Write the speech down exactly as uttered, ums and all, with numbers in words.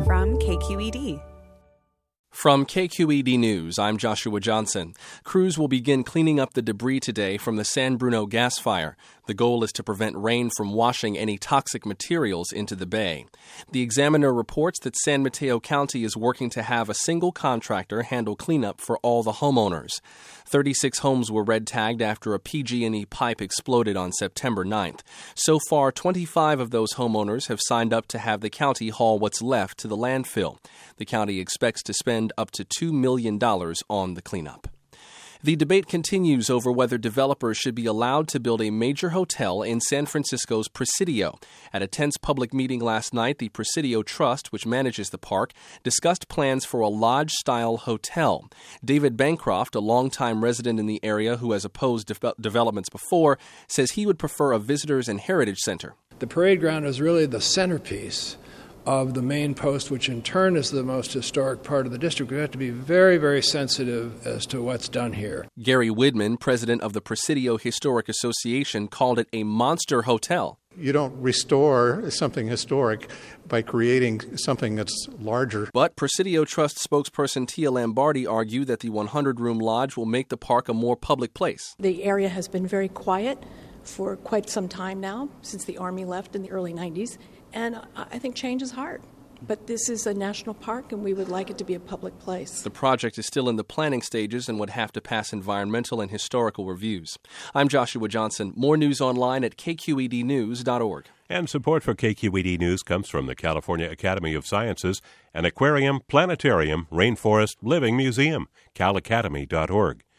From K Q E D. From K Q E D News, I'm Joshua Johnson. Crews will begin cleaning up the debris today from the San Bruno gas fire. The goal is to prevent rain from washing any toxic materials into the bay. The Examiner reports that San Mateo County is working to have a single contractor handle cleanup for all the homeowners. thirty-six homes were red-tagged after a P G and E pipe exploded on September ninth. So far, twenty-five of those homeowners have signed up to have the county haul what's left to the landfill. The county expects to spend up to two million dollars on the cleanup. The debate continues over whether developers should be allowed to build a major hotel in San Francisco's Presidio. At a tense public meeting last night, the Presidio Trust, which manages the park, discussed plans for a lodge-style hotel. David Bancroft, a longtime resident in the area who has opposed de- developments before, says he would prefer a visitors and heritage center. The parade ground is really the centerpiece of the main post, which in turn is the most historic part of the district. We have to be very, very sensitive as to what's done here. Gary Widman, president of the Presidio Historic Association, called it a monster hotel. You don't restore something historic by creating something that's larger. But Presidio Trust spokesperson Tia Lambardi argued that the one hundred room lodge will make the park a more public place. The area has been very quiet for quite some time now, since the Army left in the early nineties. And I think change is hard. But this is a national park, and we would like it to be a public place. The project is still in the planning stages and would have to pass environmental and historical reviews. I'm Joshua Johnson. More news online at k q e d news dot org. And support for K Q E D News comes from the California Academy of Sciences, an aquarium, planetarium, rainforest, living museum, cal academy dot org.